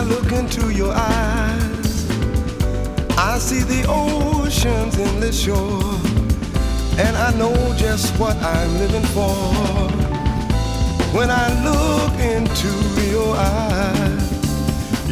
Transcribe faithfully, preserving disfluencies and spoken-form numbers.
look into your eyes, I see the ocean's endless shore, and I know just what I'm living for. When I look into your eyes,